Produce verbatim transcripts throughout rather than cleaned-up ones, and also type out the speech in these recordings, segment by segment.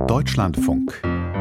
Deutschlandfunk.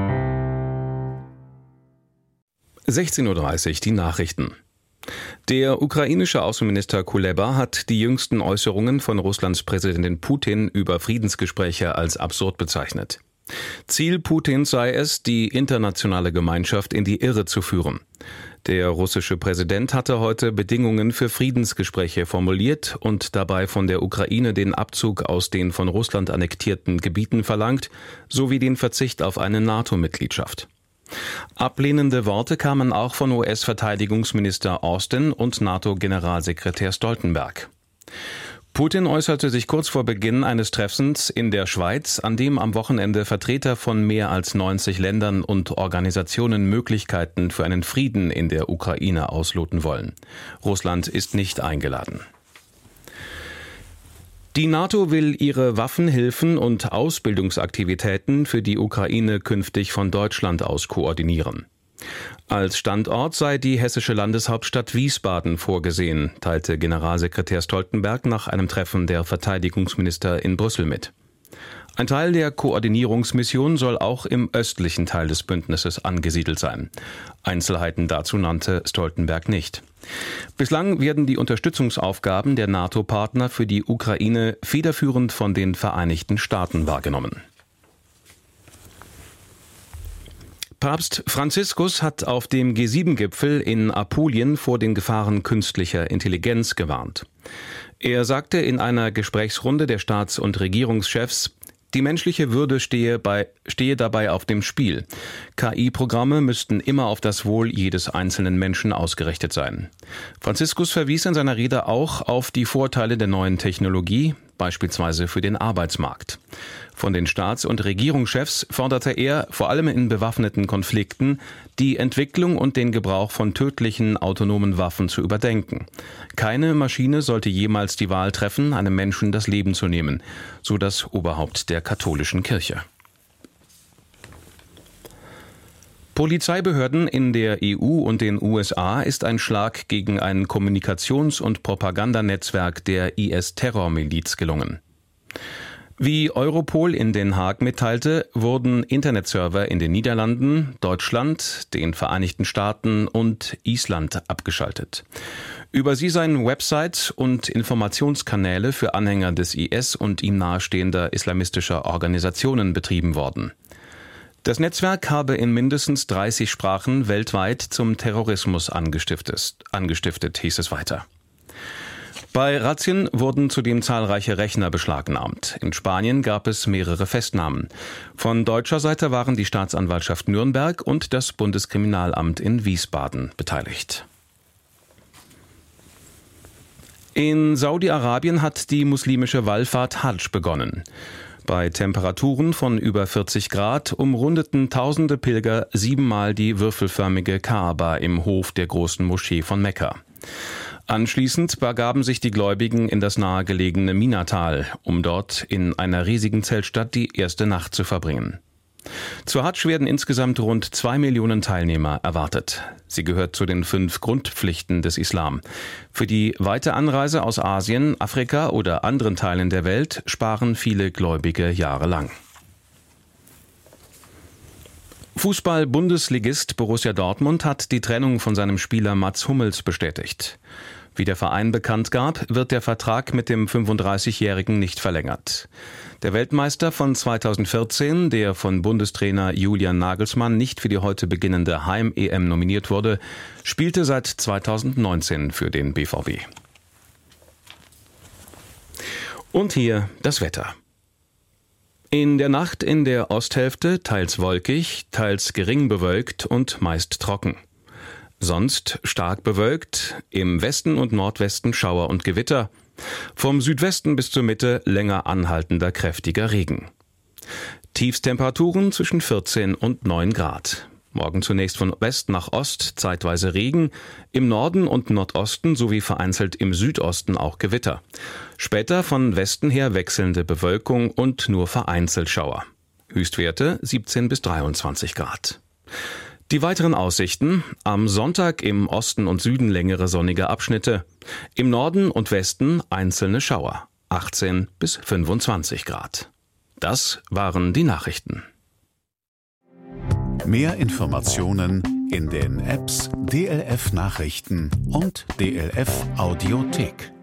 sechzehn Uhr dreißig, die Nachrichten. Der ukrainische Außenminister Kuleba hat die jüngsten Äußerungen von Russlands Präsident Putin über Friedensgespräche als absurd bezeichnet. Ziel Putins sei es, die internationale Gemeinschaft in die Irre zu führen. Der russische Präsident hatte heute Bedingungen für Friedensgespräche formuliert und dabei von der Ukraine den Abzug aus den von Russland annektierten Gebieten verlangt, sowie den Verzicht auf eine NATO-Mitgliedschaft. Ablehnende Worte kamen auch von U S-Verteidigungsminister Austin und NATO-Generalsekretär Stoltenberg. Putin äußerte sich kurz vor Beginn eines Treffens in der Schweiz, an dem am Wochenende Vertreter von mehr als neunzig Ländern und Organisationen Möglichkeiten für einen Frieden in der Ukraine ausloten wollen. Russland ist nicht eingeladen. Die NATO will ihre Waffenhilfen und Ausbildungsaktivitäten für die Ukraine künftig von Deutschland aus koordinieren. Als Standort sei die hessische Landeshauptstadt Wiesbaden vorgesehen, teilte Generalsekretär Stoltenberg nach einem Treffen der Verteidigungsminister in Brüssel mit. Ein Teil der Koordinierungsmission soll auch im östlichen Teil des Bündnisses angesiedelt sein. Einzelheiten dazu nannte Stoltenberg nicht. Bislang werden die Unterstützungsaufgaben der NATO-Partner für die Ukraine federführend von den Vereinigten Staaten wahrgenommen. Papst Franziskus hat auf dem G sieben Gipfel in Apulien vor den Gefahren künstlicher Intelligenz gewarnt. Er sagte in einer Gesprächsrunde der Staats- und Regierungschefs, die menschliche Würde stehe, bei, stehe dabei auf dem Spiel. K I-Programme müssten immer auf das Wohl jedes einzelnen Menschen ausgerichtet sein. Franziskus verwies in seiner Rede auch auf die Vorteile der neuen Technologie, beispielsweise für den Arbeitsmarkt. Von den Staats- und Regierungschefs forderte er, vor allem in bewaffneten Konflikten, die Entwicklung und den Gebrauch von tödlichen autonomen Waffen zu überdenken. Keine Maschine sollte jemals die Wahl treffen, einem Menschen das Leben zu nehmen, so das Oberhaupt der katholischen Kirche. Polizeibehörden in der E U und den U S A ist ein Schlag gegen ein Kommunikations- und Propagandanetzwerk der I S-Terrormiliz gelungen. Wie Europol in Den Haag mitteilte, wurden Internetserver in den Niederlanden, Deutschland, den Vereinigten Staaten und Island abgeschaltet. Über sie seien Websites und Informationskanäle für Anhänger des I S und ihm nahestehender islamistischer Organisationen betrieben worden. Das Netzwerk habe in mindestens dreißig Sprachen weltweit zum Terrorismus angestiftet, angestiftet, hieß es weiter. Bei Razzien wurden zudem zahlreiche Rechner beschlagnahmt. In Spanien gab es mehrere Festnahmen. Von deutscher Seite waren die Staatsanwaltschaft Nürnberg und das Bundeskriminalamt in Wiesbaden beteiligt. In Saudi-Arabien hat die muslimische Wallfahrt Hadsch begonnen. Bei Temperaturen von über vierzig Grad umrundeten tausende Pilger siebenmal die würfelförmige Kaaba im Hof der großen Moschee von Mekka. Anschließend begaben sich die Gläubigen in das nahegelegene Minatal, um dort in einer riesigen Zeltstadt die erste Nacht zu verbringen. Zur Hadsch werden insgesamt rund zwei Millionen Teilnehmer erwartet. Sie gehört zu den fünf Grundpflichten des Islam. Für die weite Anreise aus Asien, Afrika oder anderen Teilen der Welt sparen viele Gläubige jahrelang. Fußball-Bundesligist Borussia Dortmund hat die Trennung von seinem Spieler Mats Hummels bestätigt. Wie der Verein bekannt gab, wird der Vertrag mit dem fünfunddreißigjährigen nicht verlängert. Der Weltmeister von zweitausendvierzehn, der von Bundestrainer Julian Nagelsmann nicht für die heute beginnende Heim-E M nominiert wurde, spielte seit zweitausendneunzehn für den B V B. Und hier das Wetter. In der Nacht in der Osthälfte teils wolkig, teils gering bewölkt und meist trocken. Sonst stark bewölkt, im Westen und Nordwesten Schauer und Gewitter. Vom Südwesten bis zur Mitte länger anhaltender kräftiger Regen. Tiefstemperaturen zwischen vierzehn und neun Grad. Morgen zunächst von West nach Ost zeitweise Regen, im Norden und Nordosten sowie vereinzelt im Südosten auch Gewitter. Später von Westen her wechselnde Bewölkung und nur vereinzelt Schauer. Höchstwerte siebzehn bis dreiundzwanzig Grad. Die weiteren Aussichten: am Sonntag im Osten und Süden längere sonnige Abschnitte, im Norden und Westen einzelne Schauer, achtzehn bis fünfundzwanzig Grad. Das waren die Nachrichten. Mehr Informationen in den Apps D L F Nachrichten und D L F Audiothek.